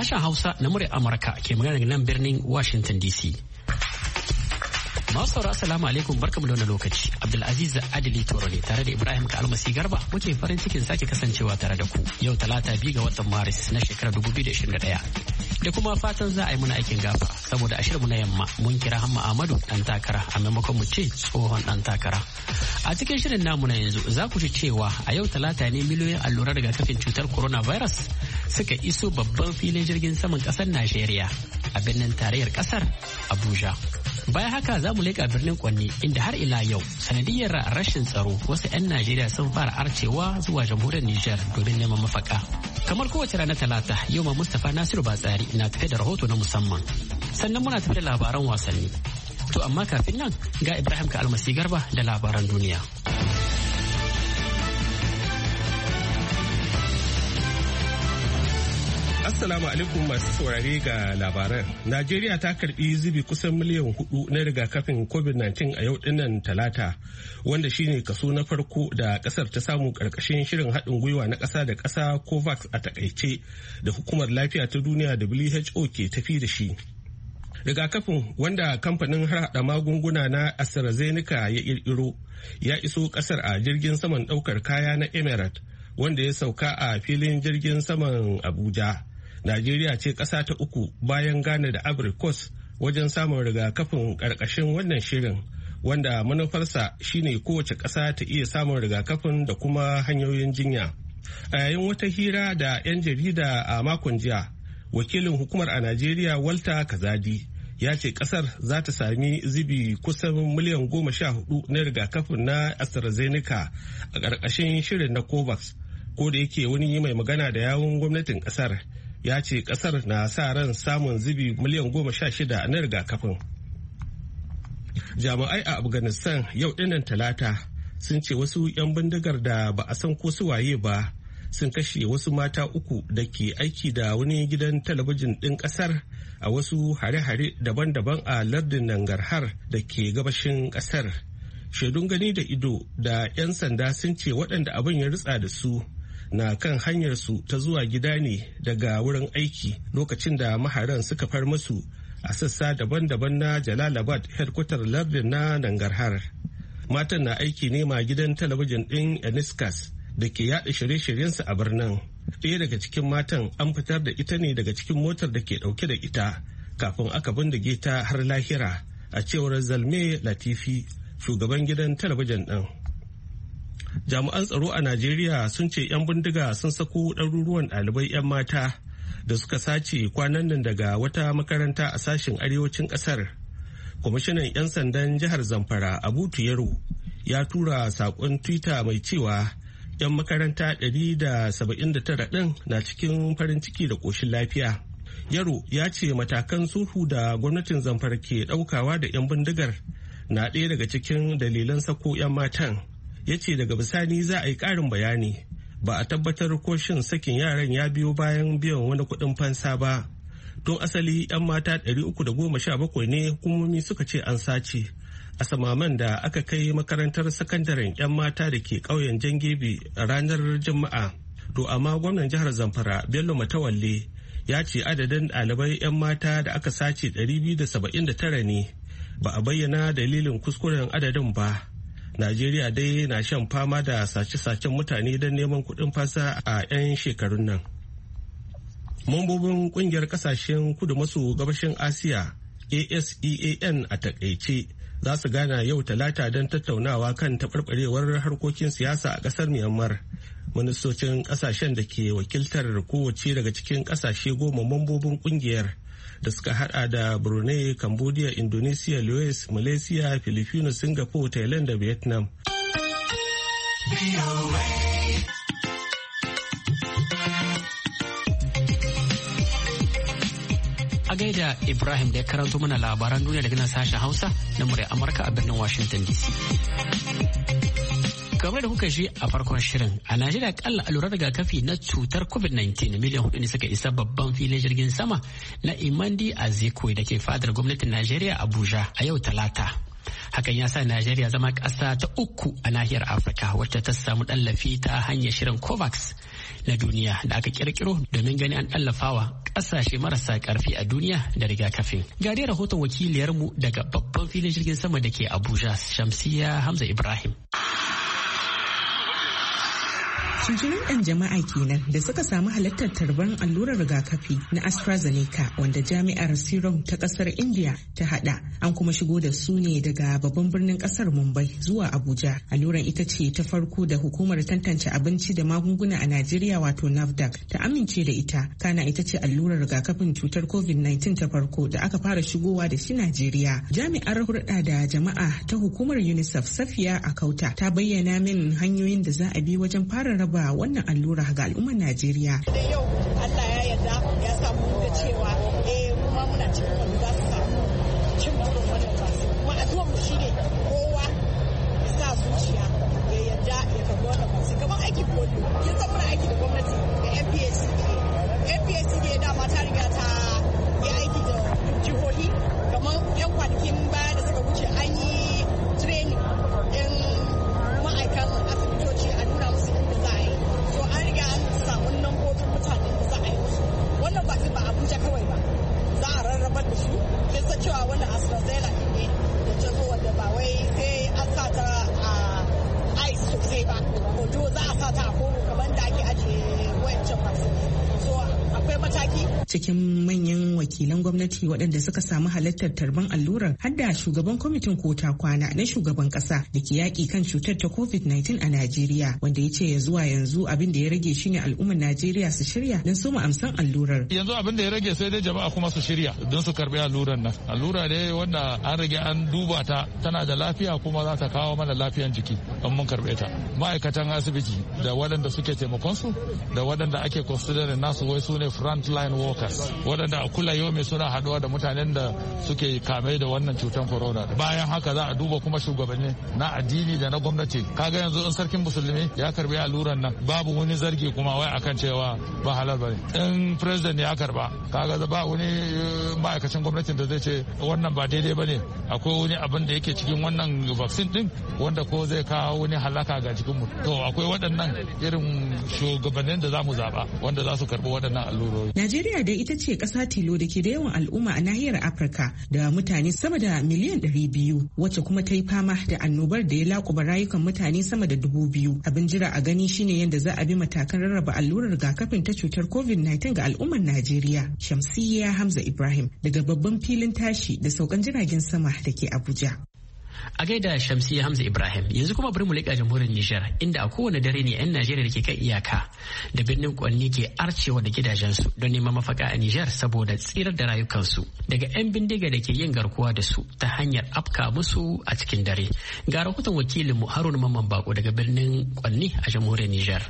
Sashen Hausa na muryar Amurka ke magana daga nan birnin Washington DC. Masu sauraro assalamu alaikum barkamu da wannan lokaci. Abdulaziz Adili Toro ne tare da Ibrahim Kalmasi Garba muke farin cikin sake kasancewa tare da ku. Yau Talata 2 ga watan Maris na shekarar 2021. Da kuma fatan za a yi muna aikin gafa saboda a shirinmu na yamma mun kira Hamma Ahmadu dan takara a maimakon mu ce tsohon dan takara. A cikin shirin namu na yanzu za ku ji cewa a yau Talata ne miliyoyin allurar rigakafin cutar coronavirus suka iso babban filin jirgin saman kasar Najeriya a birnin tarayyar kasar Abuja. Bayan haka za mu leƙa birnin Kwanni inda har ila yau sanadiyar rashin tsaro wasu 'yan Najeriya sun fara arcewa zuwa jamhuriyar Nijar domin neman mafaka. Kamar kowace ranar Talata yau ma Mustapha Nasiru Batsari na tafe da rahoto na musamman. Sannan muna tafe da labaran wasanni. To amma kafin nan ga Ibrahim ka almasi Garba da labaran duniya. Assalamu alaikum masu saurare ga labaran. Najeriya ta karbi zubi kusan miliyan 4 na rigakafin COVID-19 a yau dinnan Talata, wanda shine kaso na farko da kasar ta samu karkashin shirin haɗin gwiwa na ƙasa da ƙasa COVAX a takaice da hukumar lafiya ta duniya WHO ke tafi da shi. Rigakafin wanda kamfanin harhaɗa magunguna na AstraZeneca ya ƙirƙiro ya iso ƙasar a jirgin saman ɗaukar kaya na Emirates wanda ya sauka a filin jirgin saman Abuja. Najeriya ce ƙasa ta uku bayan Ghana da Ivory Coast wajen samun rigakafin ƙarƙashin wannan shirin, wanda manufarsa shine kowace ƙasa ta iya samun rigakafin da kuma hanyoyin jinya. A yayin wata hira da 'yan jarida a makon jiya, wakilin hukumar a Najeriya Walter Kazadi ya ce ƙasar za ta sami zubi kusan miliyan 14 na rigakafin na AstraZeneca a ƙarƙashin shirin na COVAX, ko da yake wani mai magana da yawun gwamnatin ƙasar ya ce kasar na sa ran samun zubi miliyan 16 na rigakafin. Jami'ai a Afghanistan yau dinnan Talata sun ce wasu 'yan bindigar da ba a san ko su waye ba sun kashe wasu mata 3 da ke aiki da wani gidan talabijin ɗin ƙasar a wasu hare-hare daban-daban a lardin Nangarhar da ke gabashin ƙasar. Shaidun gani da ido da 'yan sanda sun ce waɗanda abin ya ritsa da su na kan hanyarsu ta zuwa gida ne daga wurin aiki lokacin da maharan suka far musu a sassa daban-daban na Jalalabad, headquarter lardin na Nangarhar. Matan na aiki ne ma gidan talabijin ɗin Eniskas da ke yaɗa shirye-shiryensu a birnin. Ɗaya daga cikin matan an fitar da ita ne daga cikin motar da ke ɗauke da ita kafin aka bindige ta har lahira, a cewar Zalme Latifi, shugaban gidan talabijin ɗin. Jami'an tsaro a Najeriya sun ce 'yan bindiga sun sako ɗaruruwan ɗalibai 'yan mata da suka sace kwanan nan daga wata makaranta a sashen arewacin ƙasar. Kwamishinan 'yan sandan jihar Zamfara Abu Yaro ya tura saƙon Twitter mai cewa 'yan makaranta 179 ɗin na cikin farin ciki da ƙoshin lafiya. Yaro ya ce matakan sulhu da gwamnatin Zamfara ke ɗaukawa da 'yan bindigar na ɗaya daga cikin dalilan sako 'yan matan. Ya ce daga bisani za a yi ƙarin bayani, ba a tabbatar ko shin sakin yaran ya biyo bayan biyan wani kuɗin fansa ba. Tun asali 'yan mata 317 ne hukumomi suka ce an sace a samaman da aka kai makarantar sakandaren 'yan mata da ke ƙauyen Jangebe a ranar Juma'a. To amma gwamnan jihar Zamfara Bello Matawalle ya ce adadin ɗalibai 'yan mata da aka sace 279 ne, ba a bayyana dalilin kuskuren adadin ba. Najeriya dai na shan fama da sace-sacen mutane don neman kuɗin fasa a 'yan shekarun nan. Mambobin ƙungiyar ƙasashen kudu maso gabashin Asiya ASEAN a takaice za su gana yau Talata don tattaunawa kan taɓarɓarewar harkokin siyasa a ƙasar Myanmar. Ministocin ƙasashen da ke wakiltar kowace daga cikin ƙasashe 10 mambobin ƙungiyar da suka hada da Brunei, Cambodia, Indonesia, Laos, Malaysia, Philippines, Singapore, Thailand da Vietnam. A gaida Ibrahim da ya karanto mana labaran duniya daga nan sashen Hausa na muryar Amurka a birnin Washington DC. Kamar da kuka shi a farkon shirin, a Najeriya kalla allurar rigakafi na cutar COVID-19 miliyan 4 ne suka isa babban filin jirgin sama na Imandi Azikwe da ke fadar gwamnatin Najeriya Abuja a yau Talata. Hakan ya sa Najeriya zama ƙasa ta 3 a nahiyar Afirka wacce ta samu tallafi ta hanyar shirin COVAX na duniya da aka kirkiro domin ganin an tallafawa ƙasashe marasa ƙarfi a duniya da rigakafin. Ga dai rahoton wakiliyarmu daga babban filin jirgin sama da ke Abuja, Shamsiya Hamza Ibrahim. Tuntunin 'yan jama'a kenan da suka samu halartar tarban allurar rigakafi na AstraZeneca wanda jami'ar Serum ta kasar India ta hada. An kuma shigo da su ne daga babban birnin kasar Mumbai zuwa Abuja. Alluran ita ce ta farko da hukumar tantance abinci da magunguna a Najeriya wato NAFDAC ta amince da ita. Kana ita ce allurar rigakafin cutar COVID-19 ta farko da aka fara shigowa da shi Najeriya. Jami'ar hulɗa da jama'a ta hukumar UNICEF Safiya Akauta ta bayyana min hanyoyin da za a bi wajen fara raba wannan allura ga al'ummar Najeriya. Da yau Allah ya yarda ya samu da cewa kuma muna cikin wanda za su samu cin burin wannan wasu. Kuma addu'ar mu shine kowa ya sa zuciya ya yarda ya karbi wannan wasu. Kamar aikin polio, kin san muna aiki da gwamnati da NPHCDA. NPHCDA dama ta riga ta yi aiki da jihohi kamar 'yan kwanakin baya da suka wuce an yi training in ma'aikan asibitoci a nuna musu inda za a yi. So an riga an samu lambobin mutanen da za a yi musu. Wannan ba ba Abuja kawai ba. Za a rarrabar da su. Kin san cewa wannan AstraZeneca ne da ta zo wanda ba wai sai an sa ta a ice sosai ba. Hoto za a sa ta a kogo kamar da ake ajiye wayancan vaccine. So akwai mataki. Cikin manyan wakilan gwamnati waɗanda suka samu halartar tarban allurar har da shugaban kwamitin kota kwana na shugaban ƙasa da ke yaƙi kan cutar ta COVID-19 a Najeriya wanda ya ce ya zuwa yanzu abin da ya rage shine al'ummar Najeriya su shirya don su amsan allurar. Yanzu abin da ya rage sai dai jama'a kuma su shirya don su karbi allurar nan. Allura ne wanda an rage an duba ta tana da lafiya kuma za ta kawo mana lafiyan jiki in mun karbe ta. Ma'aikatan asibiti da waɗanda suke taimakon su da waɗanda ake considering nasu wai su ne front line workers waɗanda a kula yau mai suna haɗuwa da mutanen da suke kame da wannan cutar corona. Bayan haka za a duba kuma shugabanni na addini da na gwamnati. Kaga yanzu in sarkin musulmi ya karbi alluran nan babu wani zargi kuma wai akan cewa ba halal bane. In president ya karba kaga ba wani ma'aikacin gwamnatin da zai ce wannan ba daidai bane. Akwai wani abin da yake cikin wannan vaccine din wanda ko zai kawo wani halaka ga jikin mu. To akwai waɗannan irin shugabannin da za mu zaba wanda za su karbi waɗannan allurori. Najeriya dai ita ce ƙasa tilo da ke da yawan al'umma a nahiyar Afirka da mutane sama da miliyan 200 wacce kuma ta yi fama da annobar da ya laƙuba rayukan mutane sama da 2000. Abin jira a gani shine yadda za a bi matakan rarraba allurar rigakafin ta cutar COVID-19 ga al'ummar Najeriya. Shamsiyya Hamza Ibrahim daga babban filin tashi da saukan jiragen sama da ke Abuja. A gaida Shamsiyya Hamza Ibrahim, yanzu kuma bari mu leƙa jamhuriyar Nijar inda a kowane dare ne 'yan Najeriya da ke kan iyaka da birnin Kwanni ke arcewa da gidajensu don neman mafaka a Nijar saboda tsirar da rayukansu daga 'yan bindiga da ke yin garkuwa da su ta hanyar afka musu a cikin dare. Ga rahoton wakilinmu Haruna Mamman Bako daga birnin Kwanni a jamhuriyar Nijar.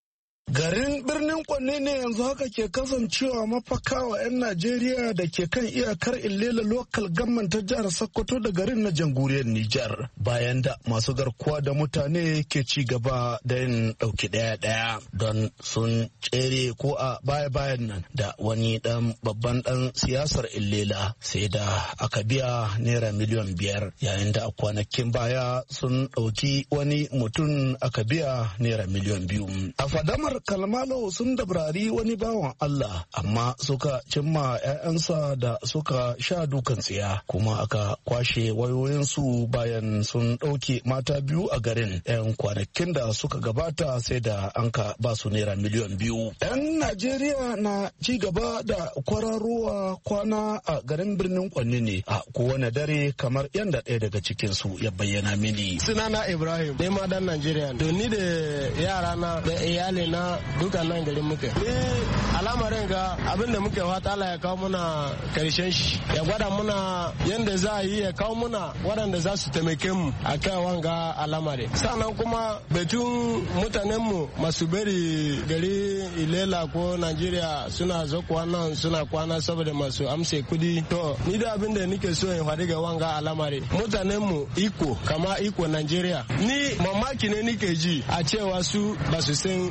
Garin birnin Kwanne ne yanzu haka ke kasancewa mafaka wa 'yan Najeriya da ke kan iyakar Illela Local Government ta jihar Sokoto da garin na jamhuriyar Nijar. Bayan da masu garkuwa da mutane ke ci gaba da yin ɗauki ɗaya-ɗaya don sun tsere ko a baya-bayan nan da wani babban ɗan siyasar Illela sai da aka biya naira miliyan 5 yayin da a kwanakin baya sun ɗauki wani mutum aka biya naira miliyan 2. A fadamar Kalmalo sun dabrari wani bawan Allah amma suka cimma 'ya'yansa da suka sha dukan tsiya kuma aka kwashe wayoyinsu bayan sun ɗauke mata 2 a garin 'yan kwanakin da suka gabata sai da an ka ba su naira miliyan 2. 'Yan Najeriya na ci gaba da kwararowa kwana a garin birnin Kwanne ne a kowane dare kamar yadda ɗaya daga cikinsu ya bayyana mini. Sunana Ibrahim, dai ma dan Najeriya. To ni da yara na da iyali na duka nan garin muke. Al'amarin ga abin da muke fata Allah ya kawo muna karshen shi, ya gwada muna yadda za a yi, ya kawo muna waɗanda za su taimake mu a kai wanga al'amari. Sannan kuma batun mutanen mu masu bari gari Ilela ko Najeriya suna zakuwa nan suna kwana saboda masu amse kudi. To ni da abin da nake so in faɗi ga wanga al'amari, mutanen mu iko Najeriya. Ni mamaki ne nike ji a cewa su ba su san abin da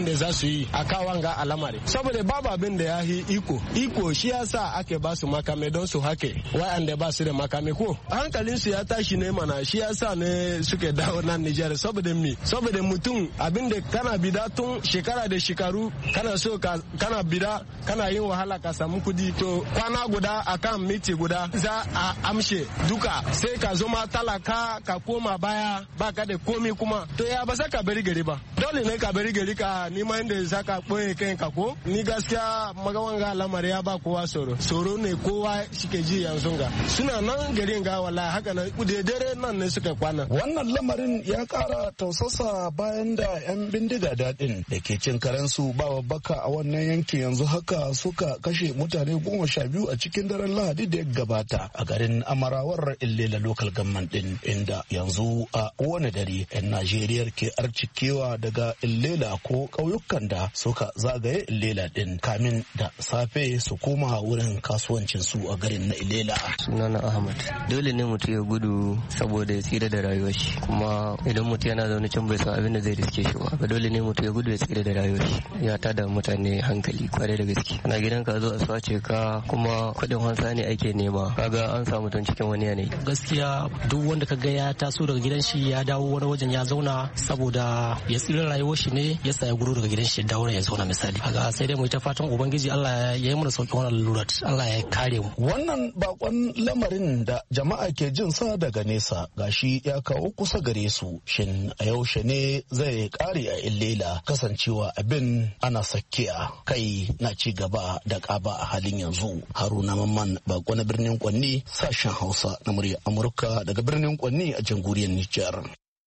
da za su yi a kawan ga alamari saboda babu abin da ya yi iko shi yasa ake ba su makame don su hake wa'anda ba su da makame ko hankalin su ya tashi ne mana shi yasa ne suke dawo nan Nijar saboda mutum abin da kana bida tun shekara da shekaru kana so kana bida kana yin wahala ka samu kudi to kwana guda akan miti guda za a amshe duka sai ka zama talaka ka koma baya baka da komi kuma to ya ba ka bari gari ba dole ne ka bari gari ka nima inda saka boye kai ka ko ni gaskiya magawan ga lamari ya ba kowa tsoro ne kowa shike ji yanzu ga suna nan garin ga wallahi haka nan dare nan ne suka kwana wannan lamarin ya kara tausasa bayan da yan bindiga dadin da ke cin karensu ba baka a wannan yankin yanzu haka suka kashe mutane 12 a cikin daren Lahadi da ya gabata a garin Amarawar Illela local government din inda yanzu a wani dare yan Najeriya ke arcikewa daga Illela ko ƙauyukan da suka zagaye Illela din kamin da safe su koma wurin kasuwancin su a garin na Illela. Sunana Ahmad. Dole ne mutum ya gudu saboda ya tsira da rayuwar shi kuma idan mutum yana zaune can bai san abin da zai riske shi ba. Dole ne mutum ya gudu ya tsira da rayuwar shi. Ya tada mutane hankali kwarai da gaske. Ana gidan ka zo a sace ka kuma kuɗin hansa ne ake nema. Kaga an samu mutum cikin wani yanayi. Gaskiya duk wanda ka ga ya taso daga gidan shi ya dawo wani wajen ya zauna saboda ya tsira rayuwar shi ne ya sa ya gudu daga gidan shi ya dawo ya zauna misali. Kaga sai dai mu ta fatan ubangiji Allah ya yi mana sauki wannan lalurat. Allah ya kare mu. Wannan bakon lamarin da jama'a ke jin sa daga nesa gashi ya kawo kusa gare su. Shin a yaushe ne zai kare a Illela kasancewa abin ana sakkiya kai na ci gaba da kaba a halin yanzu. Haruna Mamman bako na birnin Kwanni sashen Hausa na murya Amurka daga birnin Kwanni a jamhuriyar Nijar.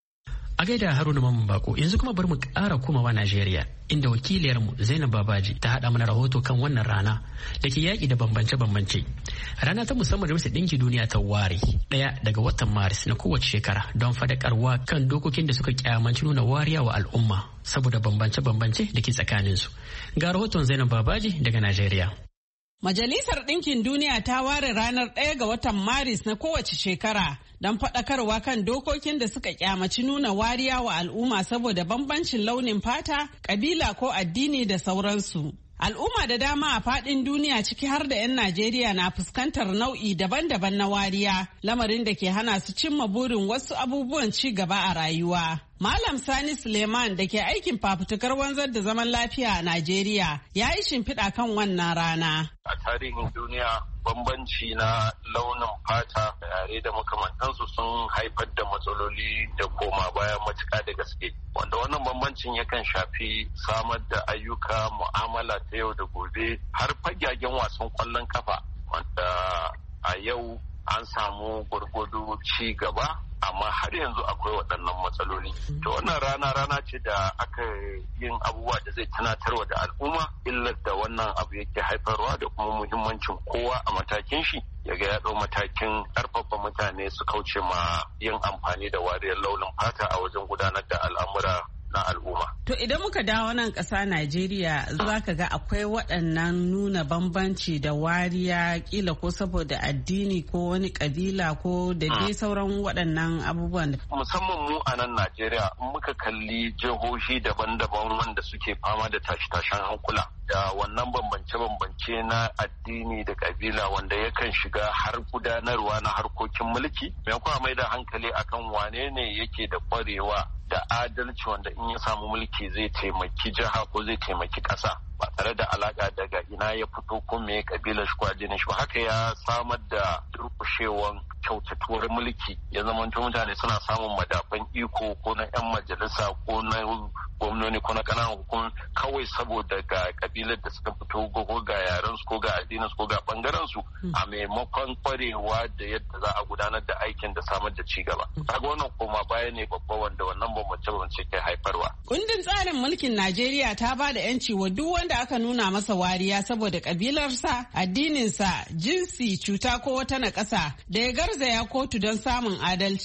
A gaida Haruna Mamman Bako yanzu kuma bari mu ƙara komawa Najeriya inda wakiliyarmu Zainab Babaji ta haɗa mana rahoto kan wannan rana da ke yaƙi da bambance-bambance. Rana ta musamman da Majalisar Ɗinkin Duniya ta ware ɗaya daga watan Maris na kowace shekara don faɗakarwa kan dokokin da suka kyamaci nuna wariya wa al'umma saboda bambance-bambance da ke tsakaninsu. Ga rahoton Zainab Babaji daga Najeriya. Majalisar Ɗinkin Duniya ta ware ranar 1 ga watan Maris na kowace shekara don faɗakarwa kan dokokin da suka kyamaci nuna wariya wa al'umma saboda bambancin launin fata, ƙabila ko addini da sauransu. Al'umma da dama a faɗin duniya ciki har da 'yan Najeriya na fuskantar nau'i daban-daban na wariya, lamarin da ke hana su cimma burin wasu abubuwan ci gaba a rayuwa. Malam Sani Suleiman da ke aikin fafutukar wanzar da zaman lafiya a Najeriya ya yi shimfiɗa kan wannan rana. A tarihin duniya bambanci na launin fata da yare da makamantansu sun haifar da matsaloli da koma baya matuƙa da gaske. Wanda wannan bambancin yakan shafi samar da ayyuka mu'amala ta yau da gobe har fagagen wasan ƙwallon kafa wanda a yau an samu gwargwado ci gaba amma har yanzu akwai waɗannan matsaloli. To wannan rana ce da aka yin abubuwa da zai tunatarwa da al'umma illar da wannan abu yake haifarwa da kuma muhimmancin kowa a matakin shi ya ga ya ɗau matakin ƙarfafa mutane su kauce ma yin amfani da wariyar launin fata a wajen gudanar da al'amura na al'umma. To idan muka dawo nan ƙasa Najeriya za ka ga akwai waɗannan nuna bambanci da wariya kila ko saboda addini ko wani ƙabila ko da dai sauran waɗannan abubuwan. Musamman mu a nan Najeriya in muka kalli jihohi daban-daban wanda suke fama da tashe-tashen hankula da wannan bambance-bambance na addini da ƙabila wanda yakan shiga har gudanarwa na harkokin mulki. Maimakon mai da hankali akan wane ne yake da ƙwarewa da adalci wanda in ya samu mulki zai taimaki jiha ko zai taimaki ƙasa ba tare da alaka daga ina ya fito ko me kabilar shi ko addinin shi ba. Haka ya samar da durƙushewan kyautatuwar mulki ya zama mutane suna samun madafan iko ko na 'yan majalisa ko na gwamnoni ko na ƙananan hukum kawai saboda ga kabilar da suka fito ko ga yaren su ko ga addinin su ko ga bangaren su a maimakon kwarewa da yadda za a gudanar da aikin da samar da ci gaba. Kaga wannan koma baya ne babba wanda wannan bambance ke haifarwa. Kundin tsarin mulkin Najeriya ta ba da 'yanci wa duk wanda aka nuna masa wariya saboda kabilarsa, addininsa, jinsi, cuta ko wata naƙasa da ya garzaya kotu don samun adalci.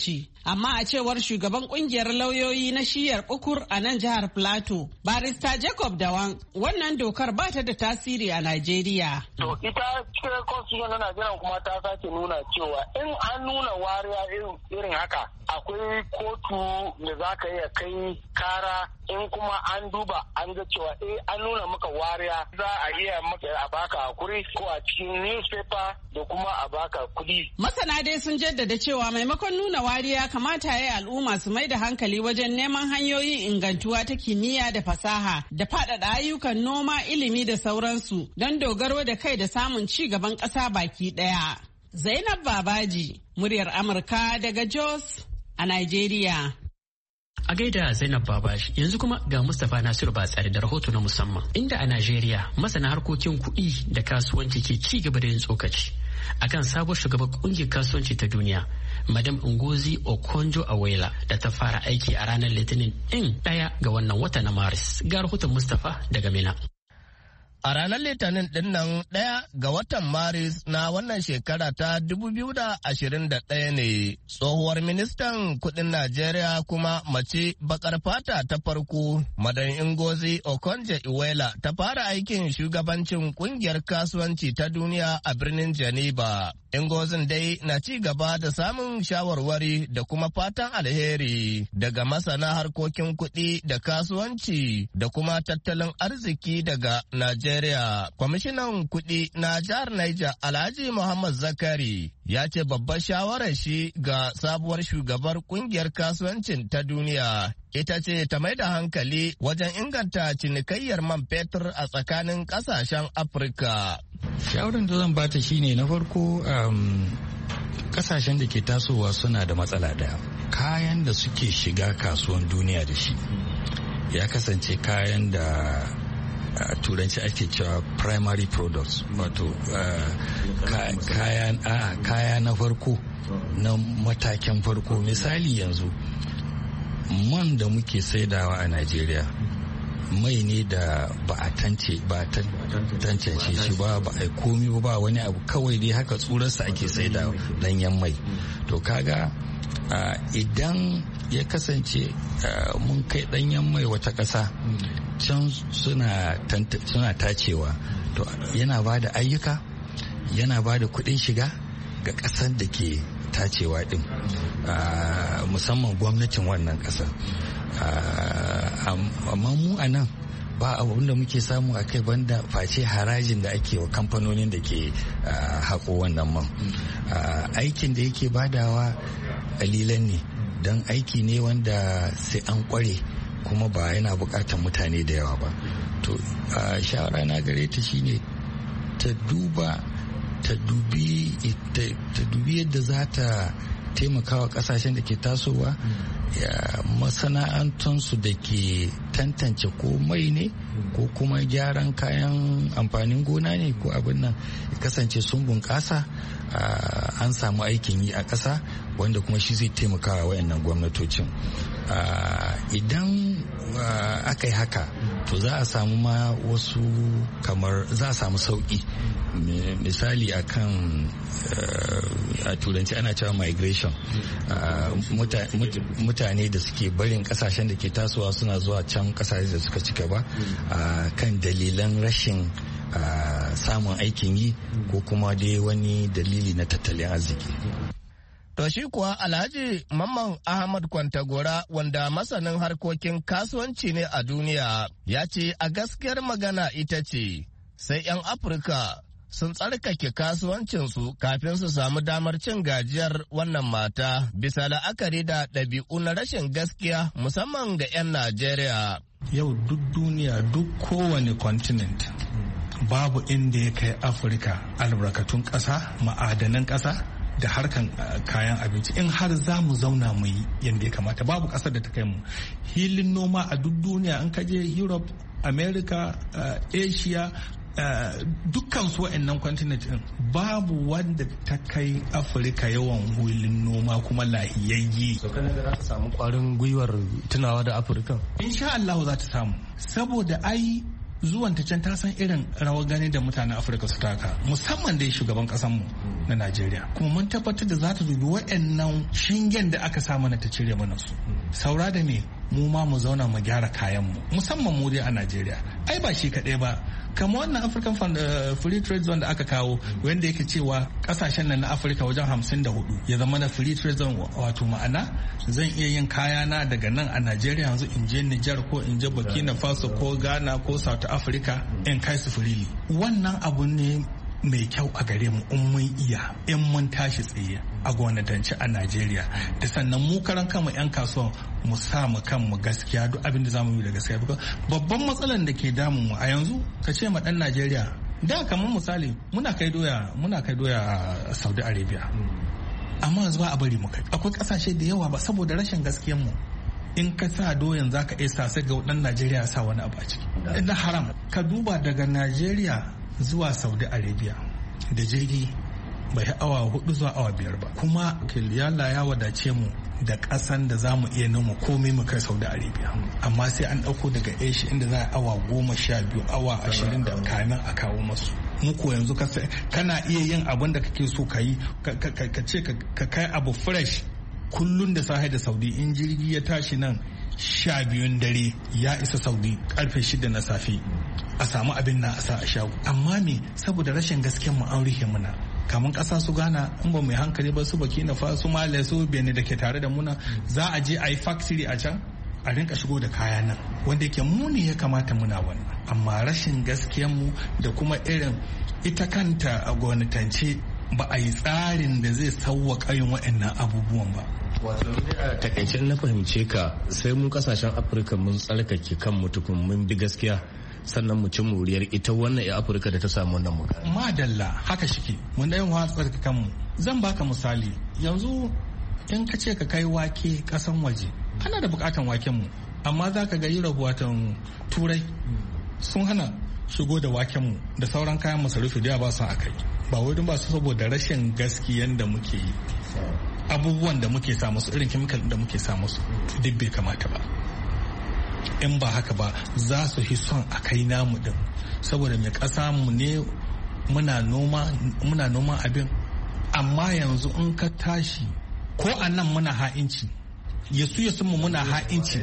Amma a cewar shugaban kungiyar lauyoyi na shiyar Bukur a nan jihar Plateau, barista Jacob Dawan, wannan dokar ba ta da tasiri a Najeriya. To ita cikin constitution na Najeriya kuma ta sake nuna cewa in an nuna wariya irin haka, akwai kotu da za ka iya kai kara in kuma an duba an ga cewa an nuna maka wariya, za a iya maka a baka hakuri ko a cikin newspaper da kuma a baka kudi. Masana dai sun jaddada cewa maimakon nuna wariya kamata ya yi al'umma su mai da hankali wajen neman hanyoyin ingantuwa ta kimiyya da fasaha da faɗaɗa ayyukan noma, ilimi da sauransu don dogaro da kai da samun ci gaban ƙasa baki ɗaya. Zainab Babaji, muryar Amurka daga Jos a Najeriya. A gaida Zainab Babaji, yanzu kuma ga Mustapha Nasiru Batsari da rahoto na musamman. Inda a Najeriya masana harkokin kuɗi da kasuwanci ke ci gaba da yin tsokaci akan sabon shugaban kungiyar kasuwanci ta duniya, Madam Ngozi Okonjo-Iweala, da ta fara aiki a ranar Litinin ɗin 1 ga wannan wata na Maris. Ga rahoton Mustapha daga Mina. A ranar Litinin ɗin nan 1 ga watan Maris na wannan shekara ta 2021 ne tsohuwar ministan kudin Najeriya kuma mace bakar fata ta farko, Madam Ngozi Okonjo-Iweala, ta fara aikin shugabancin kungiyar kasuwanci ta duniya a birnin Geneva. Ngozin dai na ci gaba da samun shawarwari da kuma fatan alheri daga masana harkokin kuɗi da kasuwanci da kuma tattalin arziki daga Najeriya. Kwamishinan kuɗi na jihar Niger Alhaji Muhammad Zakari ya ce babbar shawarar shi ga sabuwar shugabar kungiyar kasuwancin ta duniya ita ce ta mai da hankali wajen inganta cinikayyar man fetur a tsakanin kasashen Afirka. Shawarar da zan bata shine na farko kasashen da ke tasowa suna da matsala daya. Kayan da suke shiga kasuwan duniya da shi ya kasance kayan da a turanci ake cewa primary products, wato kaya na farko na matakin farko. Misali yanzu man da muke saidawa a Najeriya mai ne da ba a tantance shi ba a yi komi ba wani abu, kawai dai haka tsurarsa ake saidawa danyen mai. To kaga idan ya kasance mun kai danyen mai wata ƙasa can suna tacewa, to yana ba da ayyuka, yana ba da kuɗin shiga ga ƙasar da ke tacewa din, musamman gwamnatin wannan ƙasar. Amma mu a nan ba abin da muke samu a kai banda face harajin da ake wa kamfanonin da ke haƙo wannan man. Aikin da yake badawa ƙalilan ne, don aiki ne wanda sai an ƙware kuma ba yana buƙatar mutane da yawa ba. To shawara na gare ta shine ta dubi yadda za ta taimakawa kasashen da ke tasowa, masana'antunsu da ke tantance ko mai ne ko kuma gyaran kayan amfanin gona ne ko abin nan, kasance sun bunƙasa, an samu aikin yi a ƙasa, wanda kuma shi zai taimakawa wayannan gwamnatocin. Idan aka yi haka, to za a samu ma wasu, kamar za a samu sauƙi. Misali akan a turanci ana cewa migration, mutane da suke barin kasashen da ke tasowa suna zuwa can kasashe da suka ci gaba kan dalilan rashin samun aikin yi ko kuma dai wani dalili na tattalin arziki. To shi kuwa Alhaji Mamman Ahmad Kwantagora, wanda masanin harkokin kasuwanci ne a duniya, ya ce a gaskiyar magana ita ce sai 'yan Afirka sun tsarkake kasuwancinsu kafin su samu damar cin gajiyar wannan mata, bisa la'akari da ɗabi'u na rashin gaskiya musamman ga 'yan Najeriya. Yau duk duniya, duk kowane continent, babu inda ya kai Afirka albarkatun ƙasa, ma'adanan ƙasa da harkan kayan abinci. In har za mu zauna mu yi yadda ya kamata, babu ƙasar da ta kai mu. Hilin noma a duk duniya, an kaje Europe, America, Asia, dukkan su wa'annan continent din, babu wanda ta kai Afirka yawan hulin noma kuma lahiyayye. So kana da za ta samu kwarin gwiwar tunawa da Afirka? Insha Allah za ta samu, saboda ai zuwan ta can ta san irin rawar gani da mutanen Afirka su taka, musamman dai shugaban mu na Najeriya. Kuma mun tabbatar da za ta dubi waɗannan shingen da aka sa mana ta cire mana su. Saura da me mu ma mu zauna mu gyara kayanmu, musamman mu dai a Najeriya. Ai ba shi kaɗai ba, kamar wannan African Free Trade Zone da aka kawo, wanda yake cewa kasashen nan na Afirka wajen 54 ya zama na Free Trade Zone, wato ma'ana zan iya yin kayana daga nan a Najeriya yanzu in je Nijar ko in je Burkina Faso ko Ghana ko South Africa in kai su freely. Wannan abu ne mai kyau a gare mu in mun iya, in mun tashi tsaye a gwamnatance a Najeriya, da sannan mu karan kanmu 'yan kasuwa mu sa mu kanmu gaskiya duk abin da zamu yi da gaskiya. Babban matsalar da ke damun mu a yanzu ka ce ma dan Najeriya, da kamar misali muna kai doya a Saudi Arabia, amma yanzu ba a bari mu kai. Akwai kasashe da yawa ba saboda rashin gaskiyar mu, in ka sa doyan zaka iya sa sai ga dan Najeriya sa wani abu a ciki na haram. Ka duba daga Najeriya zuwa Saudi Arabia da jirgi bai awa 4 zuwa awa 5 ba, kuma yalla ya wadace mu da kasan da za mu iya noma komai mu kai Saudi Arabia, amma sai an dauko daga Asia inda za a awa 12 awa 20 da kamin a kawo masu. Muku yanzu kana iya yin abin da kake so ka yi, ka ce ka kai abu fresh kullun da sahi da Saudi. In jirgi ya tashi nan 12 dare ya isa Saudi karfe 6 na safe, a samu abin na a sa a shago. Amma me, saboda rashin gasken mu an rihe muna. Kamun ƙasa su Ghana in ba mai hankali ba, su Burkina Faso, su Mali, su Benin da ke tare da muna, za a je a yi factory a can a rinka shigo da kaya nan, wanda yake mu ne ya kamata muna wannan. Amma rashin gasken mu da kuma irin ita kanta a gwamnatance ba a yi tsarin da zai sauwaƙa yin waɗannan abubuwan ba. Wato a takaicen na fahimce ka, sai mu kasashen Afirka mun tsarkake kan mutukun mun bi gaskiya, sannan mu ci moriyar ita wannan ya Afirka da ta samu wannan muka. Madalla haka shike, mun da yin watsar kanmu. Zan baka misali, yanzu in ka ce ka kai wake kasan waje, ana da bukatan waken mu, amma za ka ga yi rahoton Turai sun hana shigo da waken mu da sauran kayan masarufi da ba su a kai. Ba wai ba su saboda rashin gaskiyan da muke yi, abubuwan da muke sa musu, irin chemical da muke sa musu duk bai kamata ba. In ba haka ba za su hi son a kai namu din, saboda mai ƙasa mu ne, muna noma abin. Amma yanzu in ka tashi ko a nan muna ha'inci, yasu mu muna ha'inci,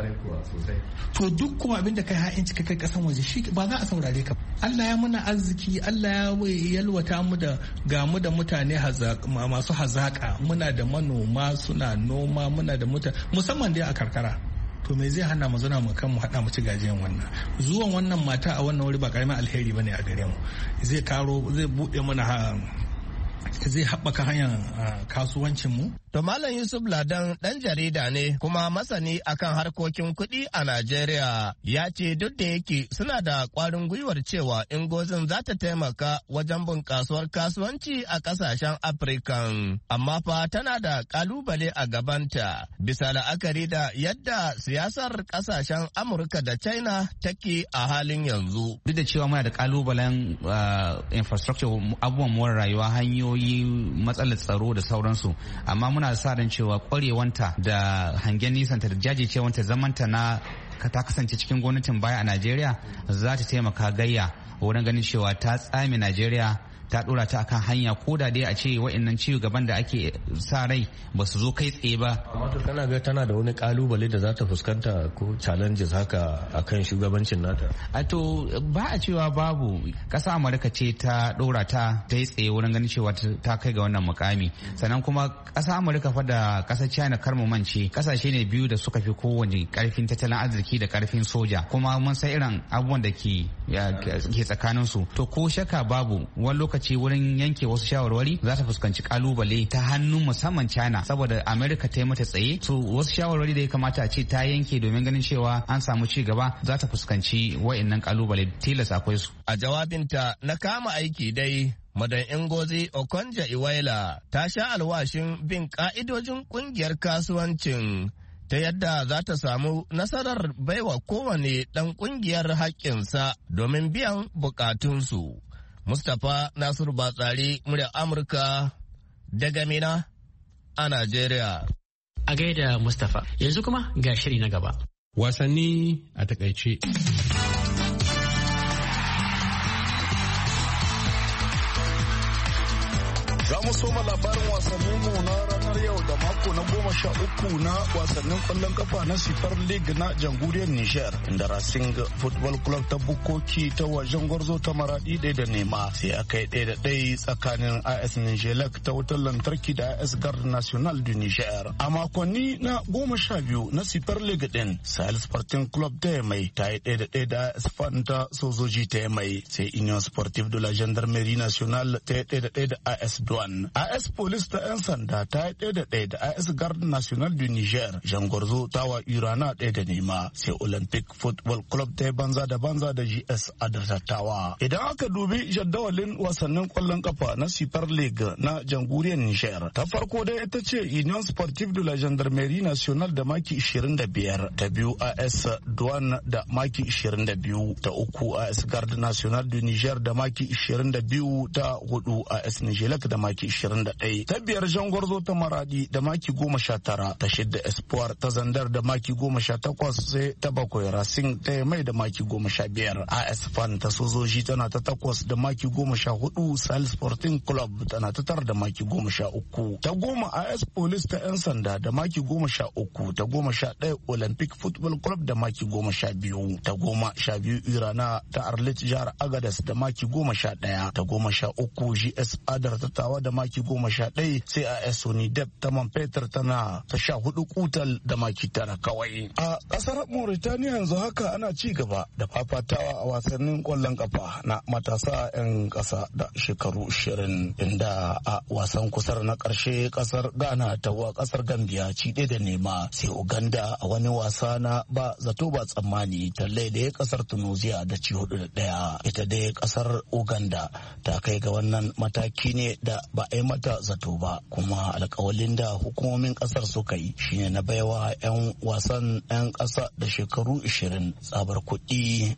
to duk kuma abin da kai ha'inci ka kai kasan waje shi ba za a saurare ka. Allah ya muna arziki, Allah ya yalwata mu da mutane masu hazaka, muna da manoma suna noma, muna da mutane musamman dai a karkara. To me zai hana mu zuna mu kan mu hada mu ci gajiyan wannan? Zuwan wannan mata a wannan wuri ba karamin alheri bane a gare mu. Zai bude mana zai haɓaka hanyar kasuwancin mu. To Malam Yusuf Ladan ɗan jarida ne kuma masani akan harkokin kuɗi a Najeriya, ya ce duk da yake suna da ƙwarin gwiwar cewa Ingozin za ta taimaka wajen bunƙasuwar kasuwanci a ƙasashen Afirka, amma fa tana da ƙalubale a gabanta bisa la'akari da yadda siyasar ƙasashen Amurka da China take a halin yanzu. Duk da cewa muna da ƙalubalen infrastructure, abubuwan more rayuwa, hanyoyi, matsalar tsaro da sauransu, amma muna sa ran cewa kwarewanta da hangen nisanta da jajircewanta zamanta na ta kasance cikin gwamnatin baya a Najeriya za ta taimaka gayya wurin ganin cewa ta tsame Najeriya, ta dora ta akan hanya, ko da dai a ce wa'annan ci gaban da ake sa rai ba su zo kai tsaye ba. Wato kana ga tana da wani kalubale da za ta fuskanta ko challenges haka akan shugabancin nata? A to ba a cewa babu. Ƙasa Amurka ce ta dora ta yi tsaye wurin ganin cewa ta kai ga wannan mukami. Sannan kuma ƙasa Amurka fa da ƙasar China, kar mu mance, ƙasashe ne biyu da suka fi kowane ƙarfin tattalin arziki da ƙarfin soja, kuma mun san irin abubuwan da ke tsakaninsu. To ko shakka babu, wani lokaci wurin yanke wasu shawarwari za ta fuskanci kalubale ta hannun musamman China, saboda America ta yi mata tsaye. So wasu shawarwari da ya kamata a ce ta yanke domin ganin cewa an samu ci gaba za ta fuskanci wa'annan kalubale, tilas akwai su. A jawabinta na kama aiki dai, Madan Ngozi Okonjo-Iweala ta sha alwashin bin ka'idojin kungiyar kasuwancin ta yadda za ta samu nasarar baiwa kowane ɗan kungiyar haƙƙinsa domin biyan bukatunsu. Mustapha Nasiru Batsari, muryar Amurka daga Mina a Najeriya. A gaida Mustapha, yanzu kuma ga shiri na gaba. Wasanni a takaice. Za mu soma labarin wasanninmu na ranar yau da mako na 13 na wasannin kwallon kafa na Super League na jamhuriyar Nijar, inda Racing Football Club ta Bukoki ta wajen Gwarzo ta Maradi ɗaya da nema, sai aka yi ɗaya da ɗaya tsakanin AS Nijelek ta wutar lantarki da AS Garde National du Niger. A makonni na 12 na Super League din, Sahel Sporting Club ta Yamai ta yi ɗaya da ɗaya da AS Fan ta Sojoji ta Yamai, sai Union Sportive de la Gendarmerie Nationale ta yi ɗaya da ɗaya da AS Douane. AS Police ta 'yan sanda ta yi ɗaya da ɗaya da AS Garde National du Niger. Jangorzo ta wa Urana ɗaya da nema, sai Olympic Football Club ta yi banza da GS Adartattawa. Idan aka dubi jadawalin wasannin kwallon kafa na Super League na jamhuriyar Niger, ta farko dai ita ce Union Sportive de la Gendarmerie Nationale da maki 25, ta biyu AS Douane da maki 22, ta uku AS Garde National du Niger da maki 22, ta hudu AS Nijelek da maki 21, ta biyar Jangorzo ta Maradi da maki 19, ta shidda Espoir ta Zandar da maki 18, sai ta bakwai Racing ta Yamai da maki 15, AS Fan ta Sojoji tana ta 8 da maki 14, Sahel Sporting Club tana ta 9 da maki 13, ta 10 AS Police ta 'yan sanda da maki 13, ta 11 Olympic Football Club da maki 12, ta 12 Irana ta Arlit Jihar Agadas da maki 11, ta 13 GS Adar ta Tawa da maki 11, sai AS Sonidep ta Manfetar tana ta 14 Kutal da maki 9 kawai. A kasar Mauritania yanzu haka ana ci gaba da fafatawa a wasannin kwallon kafa na matasa 'yan kasa da shekaru 20, inda a wasan kusar na karshe kasar Ghana ta wa kasar Gambia ci ɗaya da nema, sai Uganda a wani wasa na ba zato ba tsammani ta lailaye kasar Tunisia da ci 4-1. Ita dai kasar Uganda ta kai ga wannan mataki ne da ba a yi mata zato ba, kuma alkawalin da hukumomin kasar suka yi shine na baiwa 'yan wasan 'yan kasa da shekaru 20 tsabar kuɗi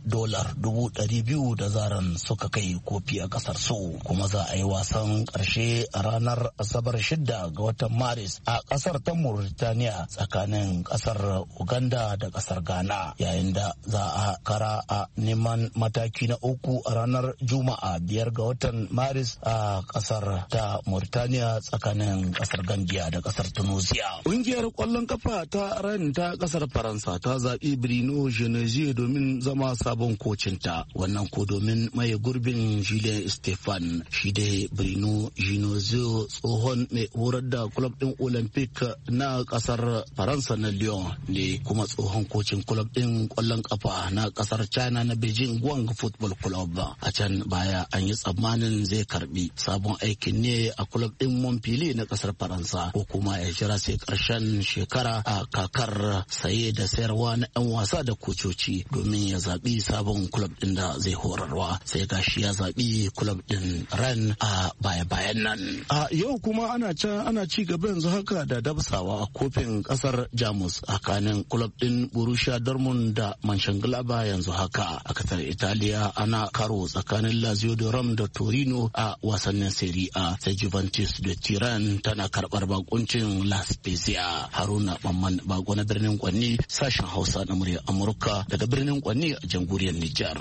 $200,000 da zaran suka kai kofi a kasar su. Kuma za a yi wasan ƙarshe a ranar Asabar 6 ga watan Maris a kasar ta Mauritania tsakanin kasar Uganda da kasar Ghana, yayin da za a kara a neman mataki na uku a ranar Juma'a 5 ga watan Maris a kasar ta Mauritania tsakanin kasar Gambia da kasar Tunisia. Ƙungiyar kwallon kafa ta Rennes ta kasar Faransa ta zaɓi Bruno Genesio domin zama sabon kocinta, wannan ko domin maye gurbin Julien Stéphan. Shi dai Bruno Genesio tsohon mai horar da club din Olympic na kasar Faransa na Lyon ne, kuma tsohon kocin club din kwallon kafa na kasar China na Beijing Guang Football Club. A can baya an yi tsammanin zai karbi sabon aikin ne a club din Montpellier na kasar Faransa, ko kuma ya jira sai karshen shekara a kakar saye da sayarwa na 'yan wasa da kococi domin ya zaɓi sabon club din da zai horarwa. Sai gashi ya zaɓi club din Rennes a baya-bayan nan. A yau kuma ana ci gaba yanzu haka da dabsawa a kofin kasar Jamus a kanin club din Borussia Dortmund da Mönchengladbach. Yanzu haka a kasar Italiya ana karo tsakanin Lazio da Rome da Torino a wasannin Serie A, sai Juventus da Turin tana karbar bakuncin La Spezia. Haruna Mamman Bago na birnin Kwanni, sashen Hausa na muryar Amurka daga birnin Kwanni a jamhuriyar Nijar.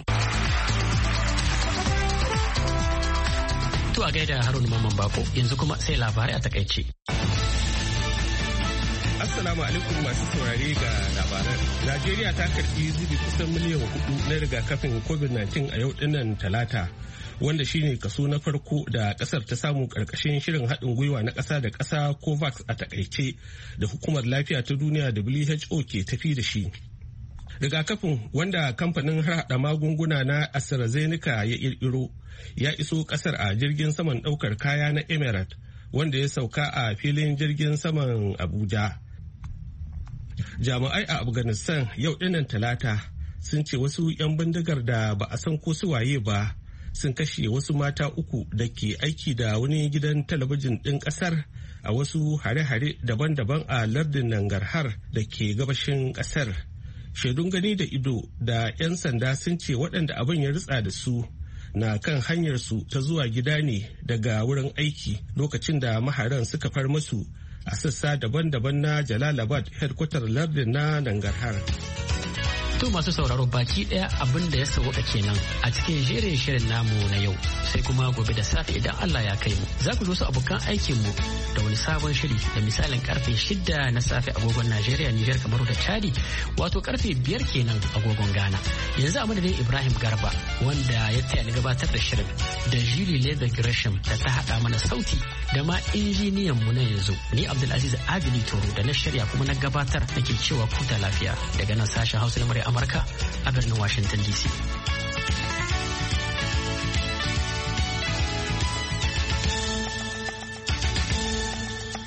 To a gaida Haruna Mamman Bako, yanzu kuma sai labarai a takaice. Assalamu alaikum masu saurare ga labaran. Najeriya ta karbi zubi kusan miliyan 4 na rigakafin COVID-19 a yau dinnan Talata, wanda shine kaso na farko da kasar ta samu karkashin shirin haɗin gwiwa na ƙasa da ƙasa COVAX a takaice da hukumar lafiya ta duniya WHO ke tafi da shi. Rigakafin, wanda kamfanin harhaɗa magunguna na AstraZeneca ya ƙirƙiro, ya iso ƙasar a jirgin saman ɗaukar kaya na Emirates, wanda ya sauka a filin jirgin saman Abuja. Jami'ai a Afghanistan yau dinnan Talata sun ce wasu 'yan bindigar da ba a san ko su waye ba sun kashe wasu mata 3 da ke aiki da wani gidan talabijin ɗin ƙasar a wasu hare-hare daban-daban a lardin Nangarhar da ke gabashin ƙasar. Shaidun gani da ido da 'yan sanda sun ce waɗanda abin ya ritsa da su na kan hanyarsu ta zuwa gida ne daga wurin aiki lokacin da maharan suka far masu a sassa daban-daban na Jalalabad, headquarter lardin na Nangarhar. To masu sauraro baki daya abin da ya sauka kenan a cikin jerin shirin namu na yau, sai kuma gobe da safe idan Allah ya kai mu za ku zo su abokan aikin mu da wani sabon shiri da misalin karfe 6 na safe agogon Najeriya, Niger, Kamaru da Chadi, wato karfe 5 kenan agogon Ghana. Yanzu a madadin Ibrahim Garba wanda ya taya ni gabatar da shirin da Julie Leather Gresham da ta hada mana sauti da ma injiniyan mu na yanzu, ni Abdulaziz Adili Toro da na shirya kuma na gabatar nake cewa kuta lafiya daga nan sashen Hausa na Amurka a birnin Washington DC.